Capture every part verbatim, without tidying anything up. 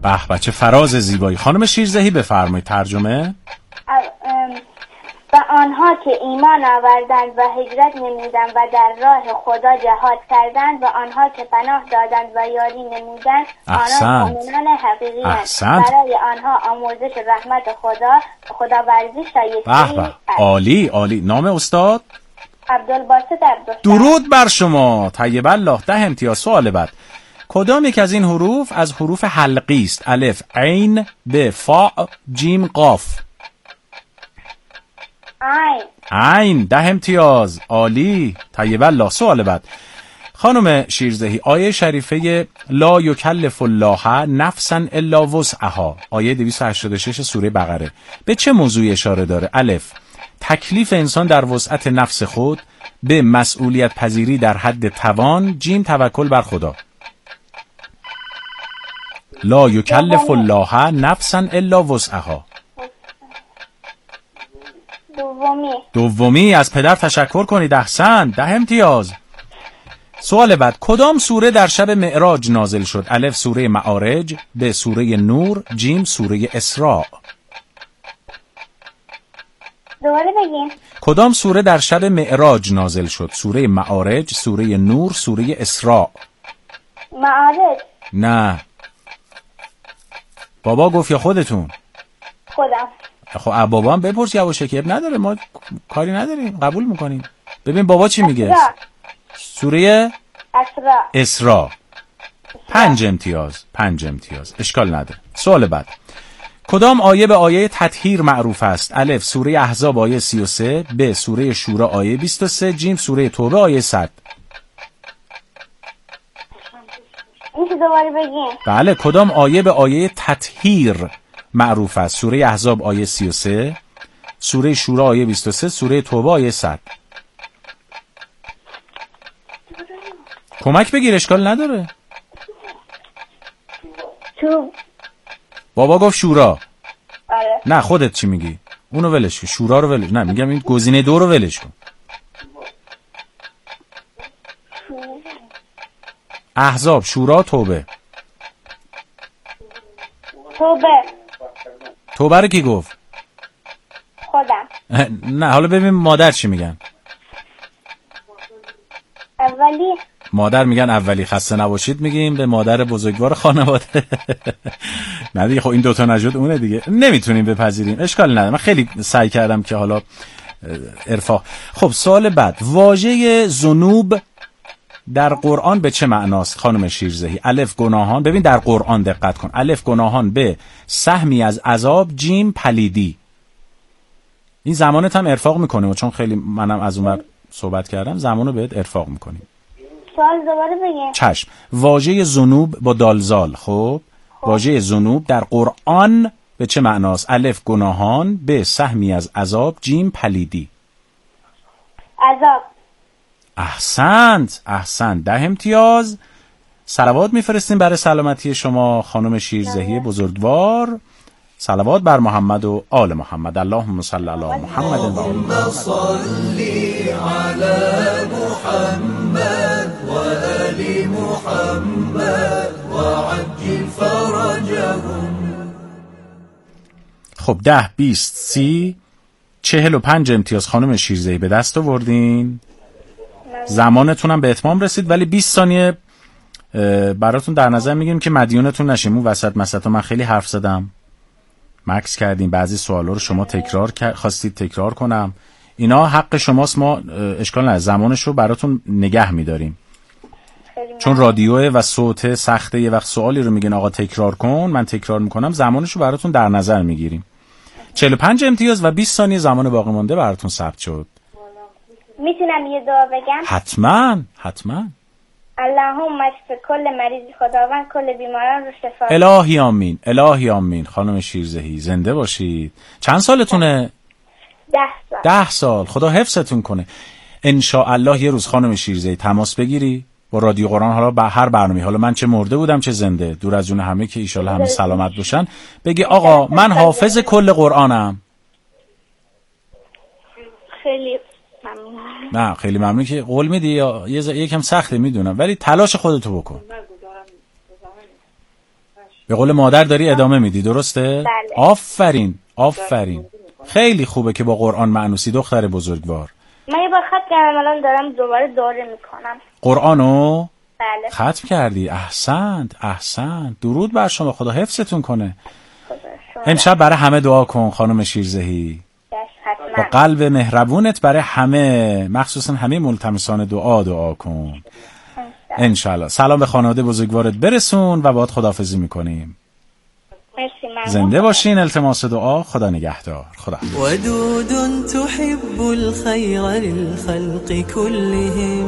به به چه فراز زیبایی. خانم شیرزهی بفرمایید ترجمه. و آنها که ایمان آوردند و هجرت نمودند و در راه خدا جهاد کردند و آنها که پناه دادند و یاری نمودند آنها مؤمنان حقیقی هستند. برای آنها آمرزش رحمت خدا خداورزی شایسته. به به عالی عالی. نام استاد؟ عبدالباسط عبدالسلام. درود بر شما. طیب الله. ده امتیاز. سوال بعد. کدام یک از این حروف از حروف حلقی است؟ الف، عین، ب، فاء، جیم، قاف. عین. عین. ده امتیاز. عالی. طیب الله. سوال بعد. خانم شیرزهی، آیه شریفه لا یکلف الله نفسا الا وسعها، آیه دویست و هشتاد و شش سوره بقره، به چه موضوعی اشاره داره؟ الف، تکلیف انسان در وسعت نفس خود، به مسئولیت پذیری در حد توان، جیم توکل بر خدا. لا یکلف الله نفسا الا وسعها. دومی. دومی. از پدر تشکر کنید. احسنت. ده امتیاز. سوال بعد. کدام سوره در شب معراج نازل شد؟ الف، سوره معارج، ب، سوره نور، جیم، سوره اسراء. دوباره بگین. کدام سوره در شب معراج نازل شد؟ سوره معارج، سوره نور، سوره اسراء. معارج. نه. بابا گفت یا خودتون؟ خودم. خب بابا هم بپرس، یواشکی نداره، ما کاری نداریم، قبول میکنیم. ببین بابا چی میگه؟ اسراء. سوره اسراء. اسراء. پنج امتیاز. پنج امتیاز. اشکال نداره. سوال بعد. کدام آیه به آیه تطهیر معروف است؟ الف، سوره احزاب آیه سی و سه، ب، سوره شورا آیه بیست و سه، جیم، سوره توبه آیه صد. میشه دوباره بگین؟ بله. کدام آیه به آیه تطهیر معروف است؟ سوره احزاب آیه سی و سه، سوره شورا آیه بیست و سه، سوره توبه آیه صد. کمک بگیر، اشکال نداره. تو. بابا گفت شورا. آره. نه خودت چی میگی؟ اونو ولش کن. شورا رو ولش. نه میگم این گزینه دو رو ولش کن. احزاب، شورا، توبه. توبه. توبه رو کی گفت؟ خودم. نه حالا ببین مادر چی میگن. اولی. مادر میگن اولی. خسته نباشید میگیم به مادر بزرگوار خانواده. نه دیگه، خب این دوتا نجات اونه دیگه، نمیتونیم بپذیریم. اشکال نداره. من خیلی سعی کردم که حالا ارفاق. خب سوال بعد. واژه ذنوب در قرآن به چه معناست خانم شیرزهی؟ الف، گناهان. ببین در قرآن دقت کن. الف، گناهان. ب، سهمی از عذاب، جیم، پلیدی. این زمانت هم ارفاق میکنیم چون خیلی منم از اونور صحبت کردم، زمانو بهت ارفاق میکنیم. سوال دوباره بگین. چشم. واژه ذنوب با دالزال. خب واژه ذنوب در قرآن به چه معناست؟ الف، گناهان. ب، سهمی از عذاب، جیم، پلیدی. عذاب. احسنت. احسنت. ده امتیاز. صلوات میفرستیم برای سلامتی شما خانم شیرزهی بزرگوار. صلوات بر محمد و آل محمد. اللهم صل علی محمد و آل محمد. صل علی محمد و آل محمد و عجل فرجهم. خب ده، بیست، سی، چهل و پنج امتیاز خانم شیرزهی به دست آوردین. زمانتونم به اتمام رسید، ولی بیست ثانیه براتون در نظر میگیریم که مدیونتون نشیم. اون وسط مسطا من خیلی حرف زدم، مکس کردیم، بعضی سوالا رو شما تکرار خواستید تکرار کنم. اینا حق شماست، ما اشکال نداره، زمانش رو براتون نگه میداریم. چون رادیوه و صوت سخته، یه وقت سوالی رو میگن آقا تکرار کن، من تکرار میکنم، زمانش رو براتون در نظر میگیریم. چهل و پنج امتیاز و بیست ثانیه زمان باقی مانده براتون ثبت شد. میتونم یه دعا بگم؟ حتما حتما. اللهم اشف کل مریض، خداوند کل بیماران رو شفا. الهی آمین. الهی آمین. خانم شیرزهی زنده باشید. چند سالتونه؟ ده سال. ده سال. خدا حفظتون کنه. ان شاء الله یه روز خانم شیرزهی تماس بگیری با رادیو قرآن، حالا به هر برنامه، حالا من چه مرده بودم چه زنده، دور از جون همه که ایشالله همه سلامت باشن، بگی آقا من حافظ کل قرآنم. خیلی ممنون. نه خیلی ممنون که قول میدی. یا یکم سخته میدونم، ولی تلاش خودتو بکن. به قول مادر داری ادامه میدی، درسته؟ بله. آفرین آفرین، خیلی خوبه که با قرآن مأنوسی دختر بزرگوار. من یه بار ختم کردم، الان دارم دوباره دوره میکنم. قرآنو؟ بله. ختم کردی، احسنت احسنت، درود بر شما، خدا حفظتون کنه. امشب برای همه دعا کن خانم شیرزهی، با قلب مهربونت برای همه، مخصوصا همه ملتمسان دعا دعا کن انشالله. سلام به خانواده بزرگوارت برسون و باهات خداحافظی میکنیم. زنده باشین. التماس دعا. خدا نگهدار. خدا. ودود تحب الخير للخلق كلهم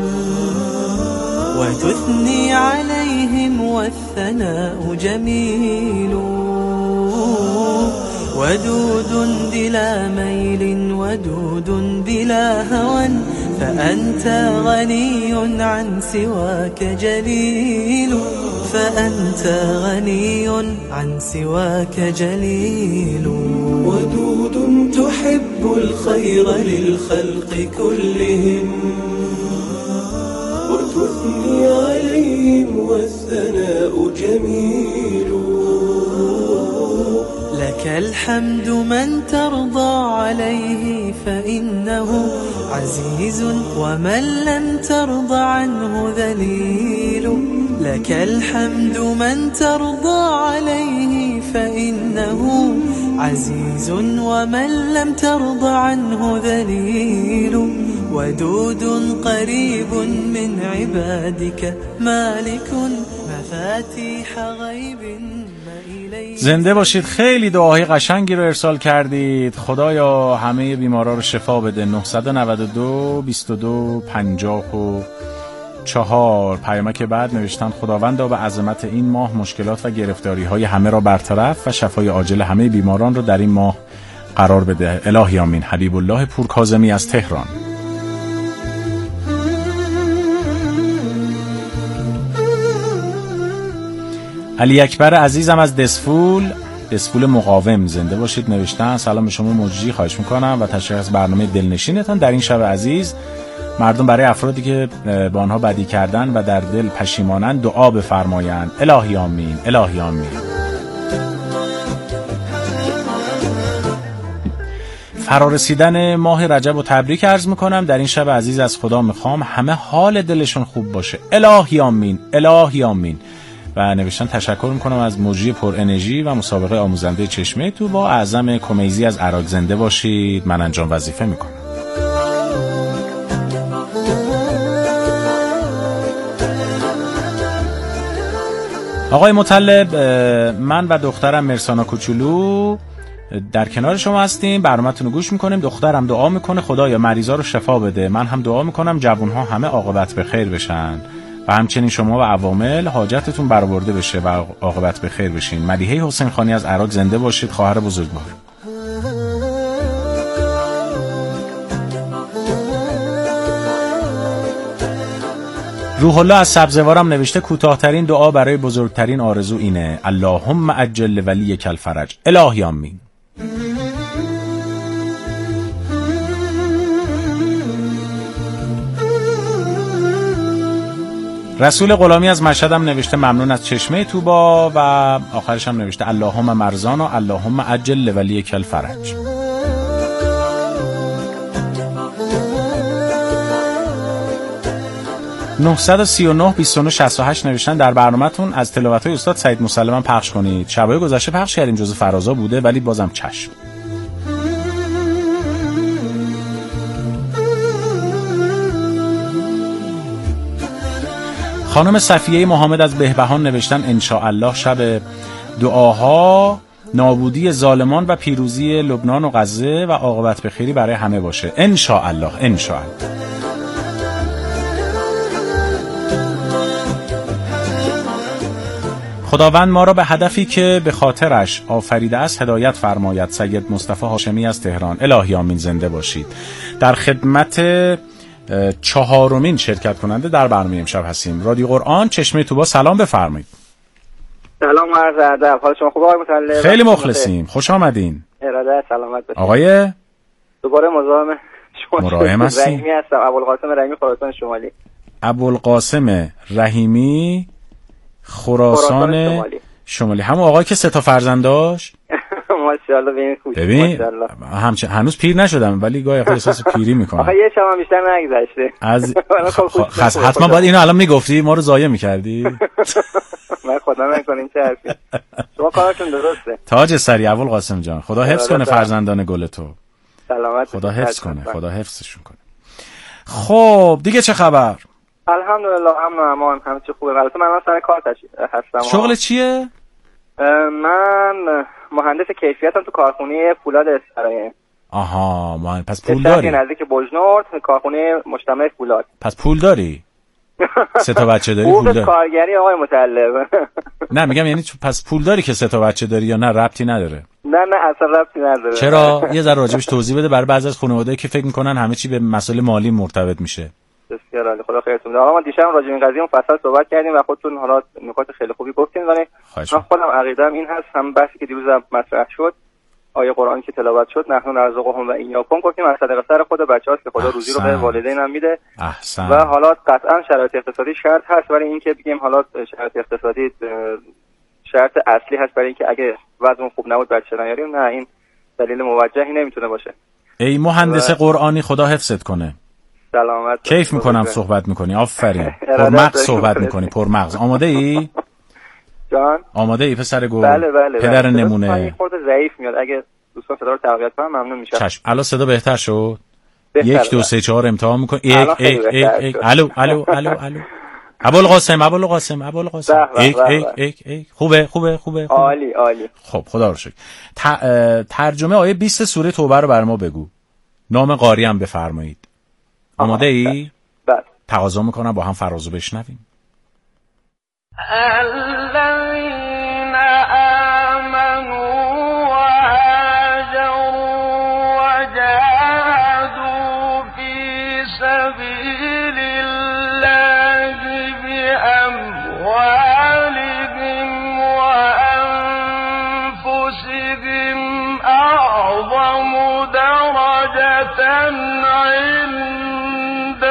وتثني عليهم والثناء جميل ودود بلا ميل ودود بلا هوى فأنت غني عن سواك جليل فأنت غني عن سواك جليل ودود تحب الخير للخلق كلهم وتثني عليهم والثناء جميل لك الحمد من ترضى عليه فإنه عزيز ومن لم ترضى عنه ذليل لك الحمد من ترضى عليه فإنه عزيز ومن لم ترضى عنه ذليل ودود قريب من عبادك مالك مفاتيح غيب. زنده باشید. خیلی دعاهای قشنگی رو ارسال کردید. خدایا همه بیمارا رو شفا بده. نه نه دو بیست و دو پنجاه و چهار پیامک بعد نوشتن خداوندا به عظمت این ماه مشکلات و گرفتاری های همه را برطرف و شفای عاجل همه بیماران رو در این ماه قرار بده. الهی آمین. حبیب الله پورکاظمی از تهران. علی اکبر عزیزم از دسفول، دسفول مقاوم، زنده باشید نوشتن سلام به شما مجری، خواهش میکنم و تشکر از برنامه دلنشینتان در این شب عزیز. مردم برای افرادی که با آنها بدی کردن و در دل پشیمانند دعا بفرمایند. الهی آمین. الهی آمین. فرارسیدن ماه رجب رو تبریک عرض میکنم. در این شب عزیز از خدا میخوام همه حال دلشون خوب باشه. الهی آمین. الهی آمین. و نوشتن تشکر میکنم از مجری پر انرژی و مسابقه آموزنده چشمه تو با اعظم کمیزی از عراق. زنده باشید. من انجام وظیفه میکنم. آقای مطلب، من و دخترم مرسانا کوچولو در کنار شما هستیم، برنامه‌تون رو گوش میکنیم. دخترم دعا میکنه خدایا مریضا رو شفا بده. من هم دعا میکنم جوانها همه عاقبت به خیر بشن و همچنین شما و عوامل حاجتتون برآورده بشه و عاقبت به خیر بشین. ملیحه حسین خانی از عراق. زنده باشید خواهر بزرگوار. روح الله از سبزوارم نوشته کوتاه‌ترین دعا برای بزرگترین آرزو اینه اللهم عجل ولیک الفرج. الهی آمین. رسول غلامی از مشهدم نوشته ممنون از چشمه توبا و آخرش هم نوشته اللهم مرزانا اللهم عجل ولیک الفرج. نه سه نه بیست و نه شصت و هشت نوشتن در برنامه‌تون از تلاوت‌های استاد سعید مسلمان پخش کنید. شبای گذشته پخش کردیم، جزء فرازا بوده ولی بازم چشم. خانم صفیه محمد از بهبهان نوشتن انشاءالله شب دعاها نابودی ظالمان و پیروزی لبنان و غزه و عاقبت به خیری برای همه باشه. انشاءالله. انشاءالله. خداوند ما را به هدفی که به خاطرش آفریده است هدایت فرماید. سید مصطفی هاشمی از تهران. الهی آمین. زنده باشید. در خدمت چهارمین شرکت کننده در برنامه امشب هستیم. رادیو قرآن چشمه توبا. سلام بفرمایید. سلام و عرض ادب. حال شما خوبه آقای مطلب؟ خیلی مخلصیم. خوش آمدین. اراده سلامت باشید. آقای دوباره مزاحم شما مراهم هستیم. رحیمی هستم. ابوالقاسم رحیمی خراسان شمالی. ابوالقاسم رحیمی خراسان شمالی. شمالی همون آقای که سه تا فرزند داشت. ماشاءالله ببین خوش. ببین همچنین هنوز پیر نشدم ولی گاهی وقتا احساس پیری میکنم. آخه یه شب بیشتر نگذشته. از خاص حتما باید اینو الان میگفتی ما رو ضایع میکردی. من خدا نکنین چه حرفی. شما کارتون درسته. تاج سری ابوالقاسم جان، خدا حفظ کنه فرزندان گل تو. سلامت. خدا حفظ کنه، خدا حفظشون کنه. خب دیگه چه خبر؟ الحمدلله امن و امان، همه چی خوبه. البته من سر کار هستم. شغل چیه؟ من مهندس کیفیتم تو کارخونه فولاد اسفراین. آها مهندس. پس پول داری؟ نزدیک بوجنورد، کارخونه مجتمع فولاد. پس پول داری؟ سه تا بچه داری؟ پول داری؟ کارگری آقای مطلب. نه میگم یعنی پس پول داری که سه تا بچه داری یا نه ربطی نداره؟ نه نه اصلا ربطی نداره. چرا؟ یه ذره راجبش توضیح بده برای بعضی از خانواده‌ای که فکر میکنن همه چی به مسائل مالی مرتبط میشه. بسیار عالی، خدا خیرتون بده. آقا ما دیشب راجع به این قضیه مفصل صحبت کردیم و خودتون حالا نکات خیلی خوبی گفتین، ولی من خودم عقیده‌ام این هست، هم بحثی که دیروز مطرح شد، آیه قرآنی که تلاوت شد، نحن نرزقهم و ایاکم، گفتیم از صدقه سر خود بچه‌هاست که خدا روزی رو به والدین هم میده. احسن. و حالا قطعا شرایط اقتصادی شرط هست، ولی این که بگیم حالا شرایط اقتصادی شرط اصلی هست برای اینکه اگه وضعمون خوب نبود بچه نیاریم، نه این دلیل موجهی نمیتونه باشه. ای مهندس و... قرآنی خدا حفظت کنه. سلامت. کیف میکنم صحبت میکنی، آفرین. پرمغز صحبت میکنی، پرمغز. آماده ای؟ جان آماده ای پسر گل؟ بله بله. پدر بله. نمونه. خورده ضعیف میاد، اگه دوستان صدا رو تقویت کنم ممنون میشم. چشم. الان صدا بهتر شد؟ بهتر یک دو سه چهار امتحان میکنی. یک یک یک یک الو الو الو الو ابوالقاسم ابوالقاسم ابوالقاسم یک یک یک یک خوبه خوبه خوبه عالی عالی. خب خدا رو شکر. ترجمه آیه بیست سوره توبه رو بر ما بگو. نام قاری هم بفرمایید. آماده ای؟ بله. تقاضا میکنم با هم فرازو بشنویم. الذين آمنوا وهاجروا وجاهدوا في سبيل الله بأموالهم وأنفسهم أعظم درجة عند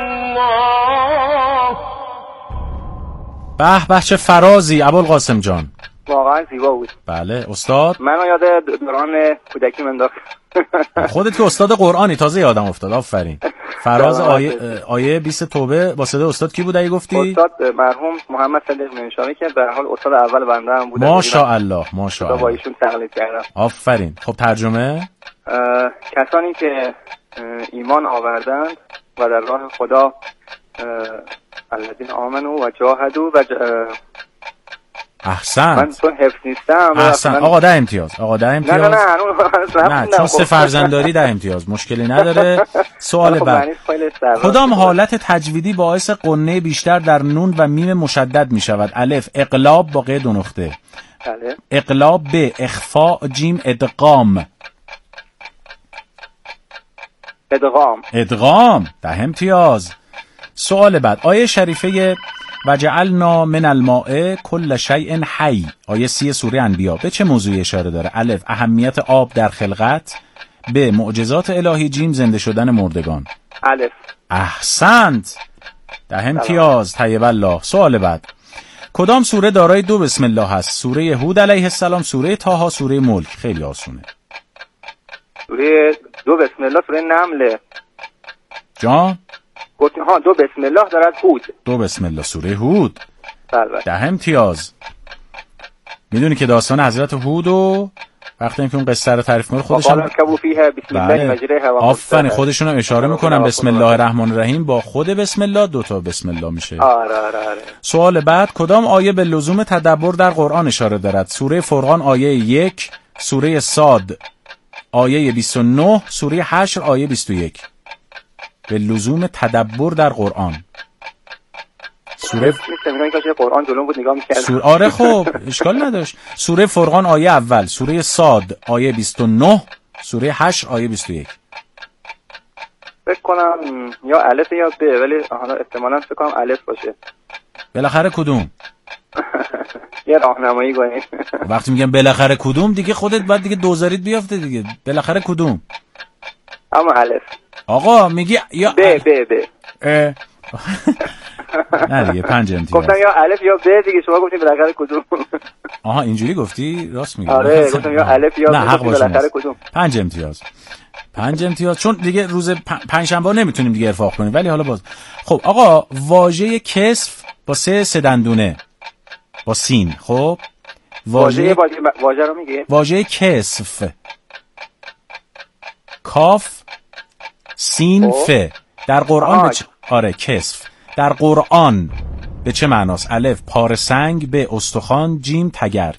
الله. به به چه فرازی ابوالقاسم جان، واقعا زیبا بود. بله استاد. منو یاد دوران کودکی انداخت. خودت که استاد قرآنی تازه یادم افتاد. آفرین. فراز آیه آیه بیست توبه با صدای استاد کی بود اگه گفتی؟ استاد مرحوم محمد صدیق منشاوی که به حال استاد اول بنده هم بود. ماشاءالله ماشاءالله. با ایشون تقلید کردم. آفرین. خب ترجمه؟ کسانی که ایمان آوردند و در راه خدا الذین آمنوا و جاهدوا و احسن. من چون حفظ نیستم. احسن. آقا ده امتیاز. آقا ده امتیاز. نه نه نه نه چون سه فرزنداری ده امتیاز مشکلی نداره. سوال بعد. کدام حالت تجویدی باعث قنه بیشتر در نون و میم مشدد می شود؟ الف اقلاب با قید و نقطه. بله. اقلاب. ب اخفاء. جیم ادغام. ادغام. ادغام. ده امتیاز. سوال بعد. آیه شریفه و جعلنا من الماء کل شیء حی، آیه سی سوره انبیاء، به چه موضوعی اشاره داره؟ الف اهمیت آب در خلقت. ب معجزات الهی. جیم زنده شدن مردگان. الف. احسنت. ده امتیاز. طیب الله. سوال بعد. کدام سوره دارای دو بسم الله هست؟ سوره هود علیه السلام، سوره طه، سوره ملک؟ خیلی آسونه. سوره دو بسم الله سوره نمل. جان گفتیم ها دو بسم الله دارد هود. دو بسم الله سوره هود. بله. ده امتیاز. میدونی که داستان حضرت هود و وقتی که اون قصه رو تعریف می‌کنه خودشون بله. آفرین خودشون هم اشاره میکنن بسم الله الرحمن الرحیم با خود بسم الله دوتا بسم الله میشه. آره آره آره. سوال بعد. کدام آیه به لزوم تدبر در قرآن اشاره دارد؟ سوره فرقان آیه یک، سوره صاد آیه بیست و نه، سوره حشر آیه بیست و یک. به لزوم تدبر در قرآن. سوره قرآن جلوم بود نگاه می‌کردم. سوره آره خب اشکال نداشت. سوره فرقان آیه اول، سوره صاد آیه بیست و نه، سوره حشر آیه بیست و یک. فکر کنم یا الف یا ب، ولی حالا احتمالاً فکر کنم الف باشه. بالاخره کدوم؟ یه راهنمایی کنید. وقتی میگم بالاخره کدوم دیگه خودت بعد دیگه دوزاریت بیافته دیگه. بالاخره کدوم؟ اما الف. آقا میگی یا ب ب ب نه دیگه پنج امتیاز. گفتم یا الف یا ب دیگه، شما گفتید بالاخره کدوم؟ آها اینجوری گفتی؟ راست میگی. آره گفتم یا الف یا ب بالاخره کدوم؟ پنج امتیاز. پنج امتیاز چون دیگه روز پنجشنبه نمیتونیم دیگه ارفاق کنیم، ولی حالا باز. خب آقا واژه کسف با سه سه دندونه با سین. خب واژه واژه رو میگی؟ واژه کسف کاف سین ف در قرآن به چ... آره کسف در قرآن به چه معناست؟ الف پاره سنگ، ب استخوان، جیم تگرگ.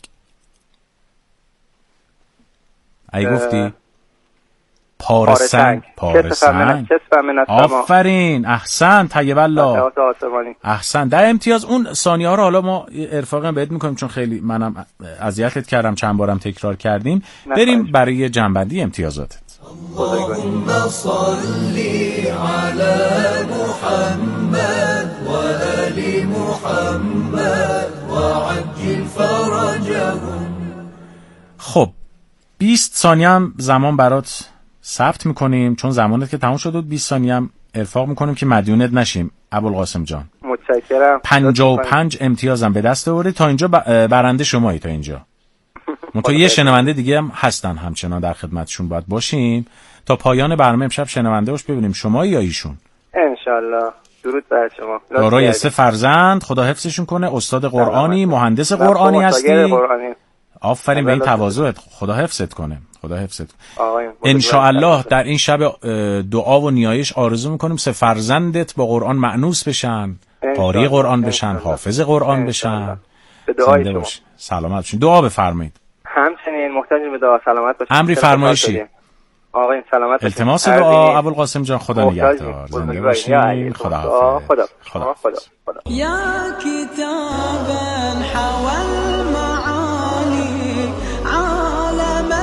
ای گفتی پاره سنگ. پاره سنگ. آفرین احسن طیب الله. احسن. در امتیاز. اون ثانیه ها رو حالا ما ارفاقا بهت میکنیم چون خیلی منم اذیتت کردم، چند بارم تکرار کردیم. بریم برای جنبندی امتیازاتت. اللهم صل على محمد و آل محمد و عجل فرجهم. خب بیست ثانیه هم زمان برات ثبت میکنیم چون زمانت که تموم شد و بیست ثانیه هم ارفاق میکنیم که مدیونت نشیم. ابوالقاسم جان متشکرم. پنجاه و پنج امتیازم به دست آوردی. تا اینجا برنده شمایی. تا اینجا منتها یه شنونده دیگه هم هستن همچنان در خدمتشون باید باشیم تا پایان برنامه امشب. شنونده باش ببینیم شمایی یا ایشون. انشالله. درود بر شما. دارای سه فرزند، خدا حفظشون کنه، استاد قرآنی، مهندس قرآنی هستی. آفرین به این تواضعت، خدا حفظت کنه. خدا حفظت کنه. انشاءالله در این شب دعا و نیایش آرزو میکنیم سه فرزندت با قرآن مأنوس بشن، قاری قرآن بشن، حافظ قرآن بشن. به دعای شما. سلامت باشین. دعا بفرمایید. همچنین محتاج به دعا. سلامت باشید. امری فرمایشی. آقا این سلامت. التماس دعا. ابوالقاسم جان خدا نگهدار. زنده باشین. خدا حافظ. خدا خدا خدا خدا. یا کتابا حوال معانی عالم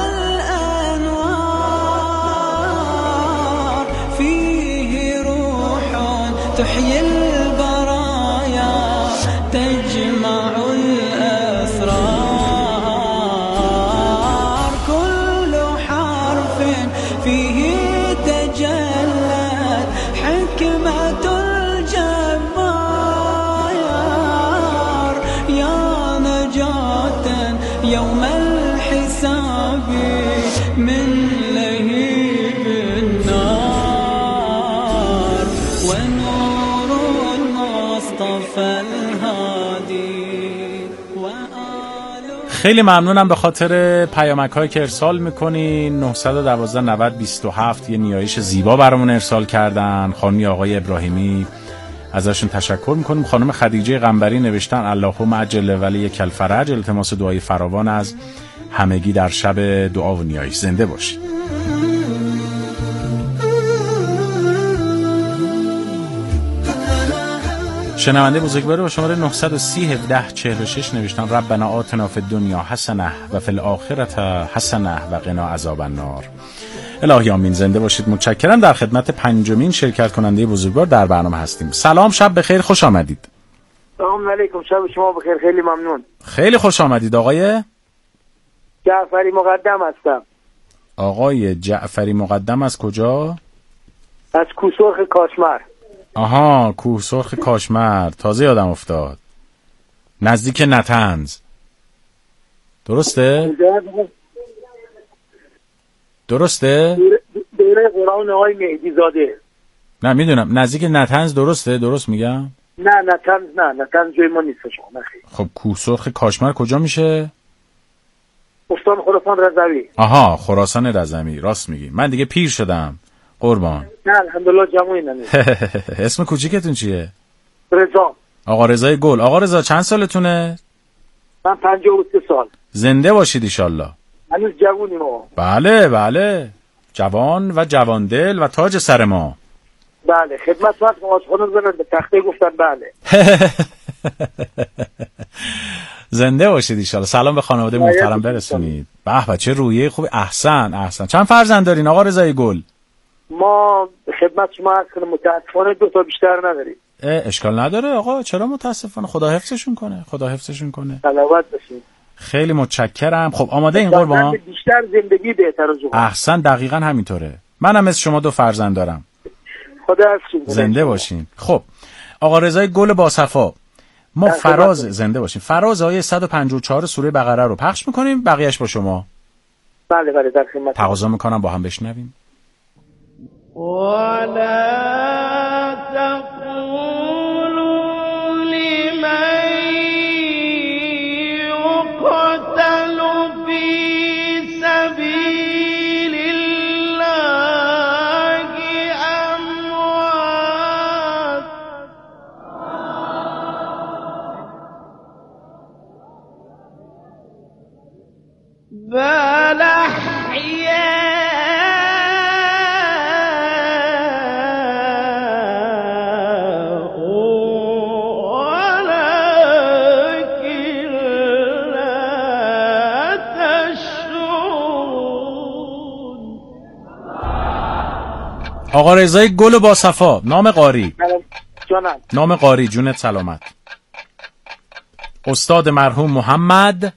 الانوار فيه روح تحيي البرايا تجمع الاسرار كل حرف فيه تجلت حكمة الجبار يا نجاة يوم الحساب من لهيب النار ونور المصطفى الهادي وآل. خیلی ممنونم به خاطر پیامک هایی که ارسال میکنین. نه یک دو نود بیست و هفت یه نیایش زیبا برامون ارسال کردن. خانمی آقای ابراهیمی ازشون تشکر میکنیم. خانم خدیجه قنبری نوشتن اللهم عجل ولی کالفرج، التماس دعای فراوان از همگی در شب دعا و نیایش. زنده باشید. شنونده بزرگوار با شماره نه یک سه هفده چهل و شش نوشتن ربنا آتنا فی الدنیا حسنه و فی الاخرة حسنه و قنا عذاب النار. الهی آمین. زنده باشید. متشکرم. در خدمت پنجمین شرکت کننده بزرگوار در برنامه هستیم. سلام، شب بخیر، خوش آمدید. سلام علیکم، شب شما بخیر. خیلی ممنون. خیلی خوش آمدید. آقای جعفری مقدم هستم. آقای جعفری مقدم از کجا؟ از کوسرخ کاشمر. آها، کوه سرخ کاشمر. تازه یادم افتاد. نزدیک نطنز. درسته؟ درسته؟ دوره قرآن آقای مهدی زاده. نه میدونم نزدیک نطنز. درسته؟ درست میگم؟ نه نطنز نه، نطنز جای ما نیست شما. نخیر. خب کوه سرخ کاشمر کجا میشه؟ استان خراسان رضوی. آها، خراسان رضوی. راست میگی. من دیگه پیر شدم. قربان. نه الحمدلله جمعی نمیشه. اسم کوچیکتون چیه؟ رضا. آقا رضای گل. آقا رضا چند سالتونه؟ من پنجاه و سه سال. زنده باشید ایشالله. هنوز جوونی ما. بله بله، جوان و جواندل و تاج سر ما. بله خدمت فرد آشخانه زنن به تخته گفتن بله. زنده باشید ایشالله. سلام به خانواده محترم برسونید. به به چه رویه خوبی. احسن احسن. چند فرزند دارین آقا رضای گل؟ ما خدمت شما عرض کنم متاسفانه دو تا بیشتر نداریم. اشکال نداره آقا، چرا متاسفانه؟ خدا حفظشون کنه. خدا حفظشون کنه. صلوات باشین. خیلی متشکرم. خب آماده این قربان؟ بیشتر زندگی بهتر از اون. احسن، دقیقاً همینطوره. منم مثل شما دو فرزند دارم. خدا حفظتون کنه. زنده باشین. خب آقا رضای گل باصفا، ما فراز زنده باشیم، فراز آیه صد و پنجاه و چهار سوره بقره رو پخش میکنیم، بقیهش با شما. بله بله در خدمت. تقاضا میکنم با هم بشنویم. ولا تقولوا لمن يقتل في سبيل الله أموات بل أحياء آقا رضای گل باصفا، نام قاری. جانم. نام قاری، جونت سلامت. استاد مرحوم محمد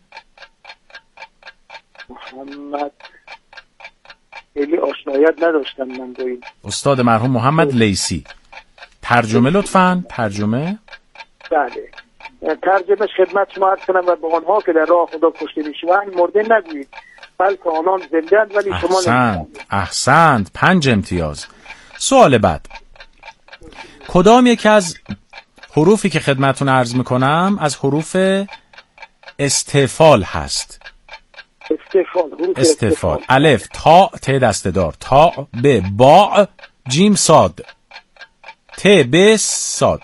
محمد خیلی آشنایت نداشتم من با این. استاد مرحوم محمد لیسی. ترجمه لطفاً، ترجمه. بله. ترجمهش خدمت شما عرض کنم و به آنها که در راه خدا کشته میشوند مرده نگویید، بلکه آنان زنده‌اند ولی شما احسنت، احسنت، پنج امتیاز. سوال بعد، کدام یکی از حروفی که خدمتون عرض میکنم از حروف استفال هست؟ استفال. حروف استفال. الف تا ت دسته‌دار، تا ب با جیم صاد، ت ب صاد.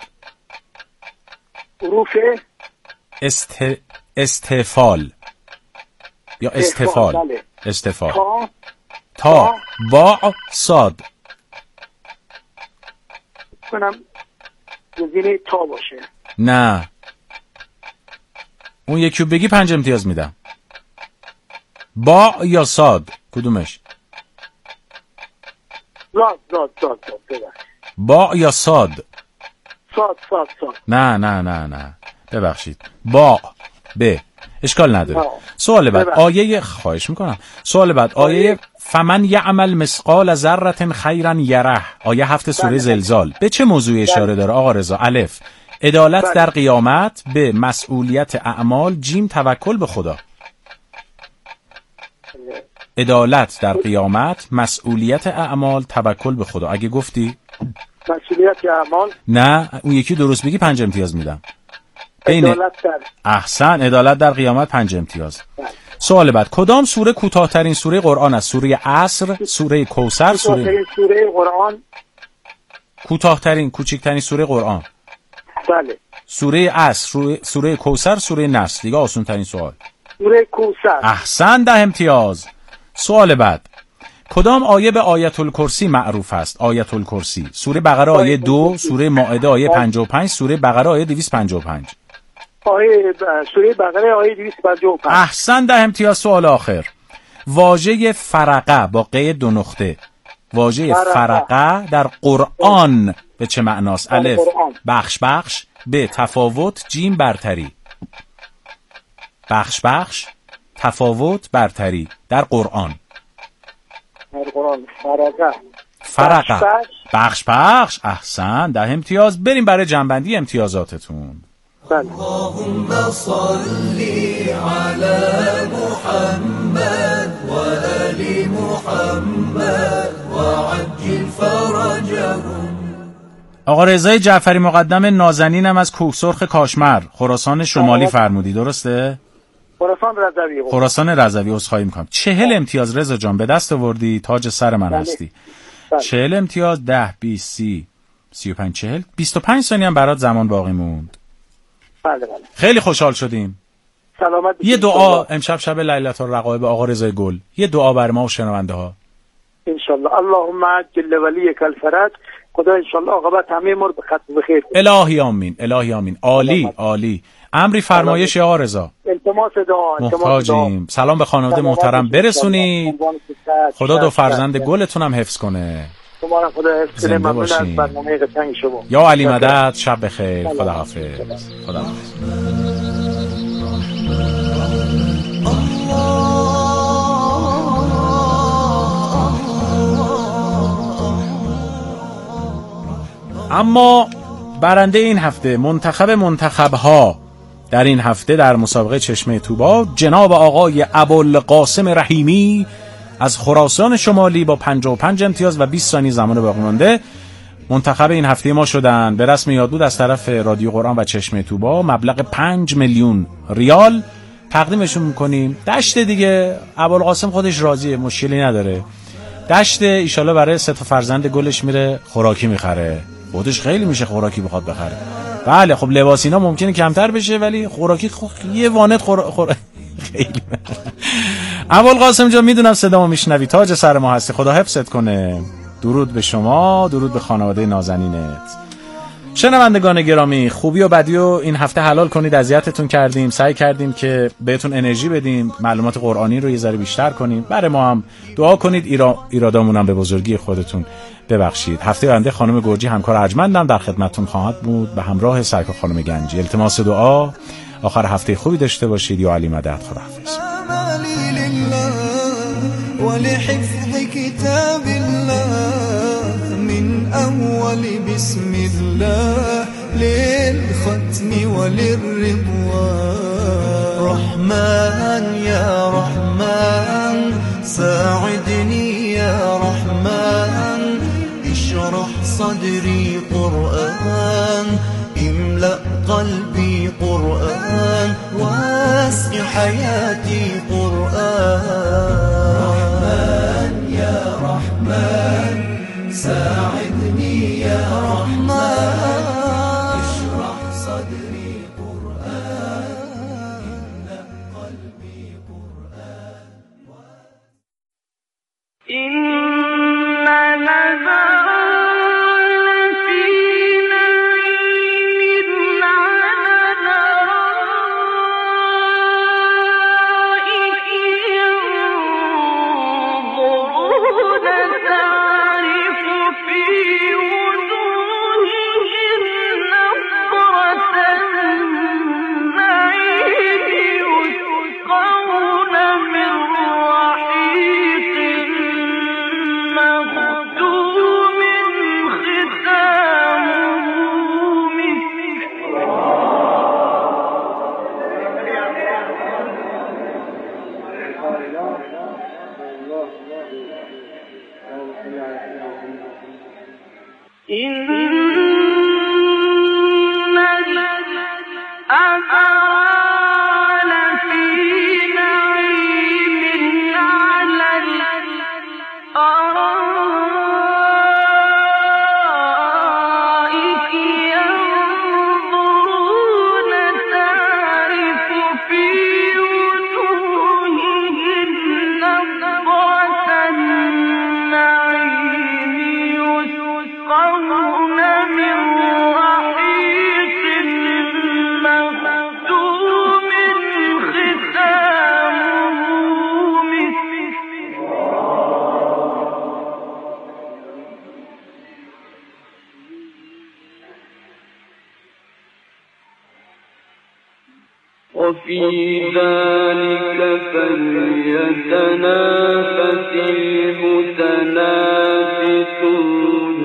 حروف است استفال یا استفال. بله. استفال. تا تا با صاد. کنم گزینه تا باشه. نه، اون یکی رو بگی پنج امتیاز میدم. با یا صاد کدومش؟ زاد زاد زاد زاد. با یا صاد؟ صاد صاد صاد. نه نه نه نه ببخشید، با ب. اشکال نداره. آه. سوال بعد، ببخشید. آیه خواهش میکنم. سوال بعد، آیه فمن یعمل مثقال ذره خیرا یره، آیه هفت سوره بله. زلزال، به چه موضوعی اشاره داره آقا رضا؟ الف عدالت بله. در قیامت، به مسئولیت اعمال، جیم توکل به خدا. عدالت در قیامت، مسئولیت اعمال، توکل به خدا. اگه گفتی مسئولیت اعمال، نه اون یکی درست بگی پنج امتیاز میدم. بین عدالت در احسن، عدالت در قیامت پنج امتیاز. بله. سوال بعد، کدام سوره کوتاه‌ترین سوره قرآن است؟ سوره عصر، سوره کوثر، سوره کوتاه‌ترین سوره قرآن. کوتاه‌ترین کوچکترین سوره قرآن. بله. سوره عصر، سوره, سوره کوثر، سوره نصر. دیگه آسان ترین سوال. سوره کوثر. احسن، ده امتیاز. سوال بعد، کدام آیه به آیت الکرسی معروف است؟ آیت الکرسی، سوره بقره آیه دو، سوره مائده آیه پنجاه و پنج، سوره بقره آیه دویست و پنجاه و پنج. آیه سوره بقره آیه دویست و پنجاه و پنج. احسن، ده امتیاز. سوال آخر، واژه فرقه با قید دو نقطه، واژه فرقه در قرآن به چه معناست؟ الف بخش بخش، ب تفاوت، جیم برتری. بخش بخش، تفاوت، برتری در قرآن. در قرآن فرقه. فرقه. بخش بخش. احسن، ده امتیاز. بریم برای جنبندی امتیازاتتون. اللهم صل على محمد وآل محمد وعجل فرجهم. آقا رضای جعفری مقدم نازنینم از کوهسرخ کاشمر، خراسان شمالی فرمودی، درسته؟ خراسان رضوی. خراسان رضوی. عذرخواهی میکنم. چهل امتیاز رضا جان به دست آوردی، تاج سر من بله. هستی. بله. چهل امتیاز، ده، بیست، سی، سی و پنج، چهل، بیست و پنج ثانیه هم برات زمان باقی موند. بله بله. خیلی خوشحال شدیم. سلامت. یه دعا امشب شب لیلة الرقائب آقا رضای گل، یه دعا بر ما و شنونده ها. ان شاء الله. اللهم عجل ولیک الفرج. خدا ان شاء الله عاقبت همه ما رو به ختم بخیر. الهی آمین، الهی آمین. عالی عالی. امری فرمایش آقا رضا. التماس دعا. محتاجیم. سلام به خانواده محترم برسونید. خدا دو فرزند گلتونم حفظ کنه. شما را خدا حفظ کنه. ممنون از برنامه قشنگ شما. یا علی مدد. شب بخیر. خدا حافظ. خدا حافظ. اما برنده این هفته، منتخب منتخب‌ها در این هفته در مسابقه چشمه طوبا، جناب آقای ابوالقاسم رحیمی از خراسان شمالی با پنجاه و پنج امتیاز و بیست ثانیه زمان باقی مانده منتخب این هفته ما شدن. به رسم یادبود از طرف رادیو قرآن و چشمه طوبا مبلغ پنج میلیون ریال تقدیمشون میکنیم. دشت دیگه ابوالقاسم خودش راضیه، مشکلی نداره. دشت ایشالا برای سه تا فرزند گلش میره خوراکی میخره، خودش خیلی میشه خوراکی بخواد بخره. بله خب لباس اینا ممکنه کمتر بشه ولی خوراکی خو... یه وانت خور... خور... خیلی ابوالقاسم جان میدونم صدامو میشنوی، تاج سر ما هستی، خدا حفظت کنه. درود به شما، درود به خانواده نازنینت. شنوندگان گرامی، خوبی و بدی و این هفته حلال کنید، اذیتتون کردیم، سعی کردیم که بهتون انرژی بدیم، معلومات قرآنی رو یه ذره بیشتر کنیم. برای ما هم دعا کنید، ایرا... ایرادامون هم به بزرگی خودتون ببخشید. هفته آینده خانم گرجی همکار ارجمندم در خدمتتون خواهد بود به همراه سرکار خانم گنجی. التماس دعا آخر هفته خوبی داشته باشید. یا علی مدد، خداحافظ. ولحفظ كتاب الله من أول بسم الله للختم وللرضوان. رحمن يا رحمن ساعدني يا رحمن اشرح صدري قرآن املأ قلبي قرآن واسق حياتي قرآن. رحمن يا رحمن ساعدني يا رحمن اشرح صدري قرآن املأ قلبي قرآن. إن لنا وفي ذلك فليتنافس المتنافسون.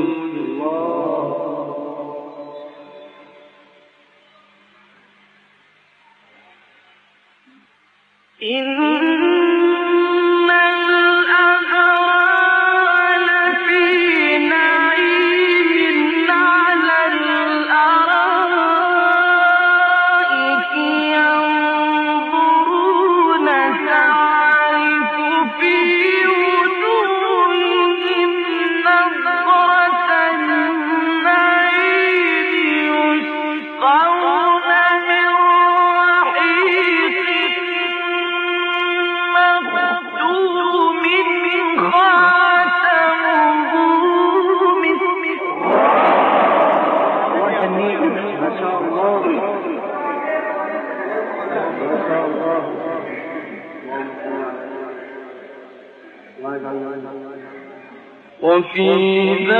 وفي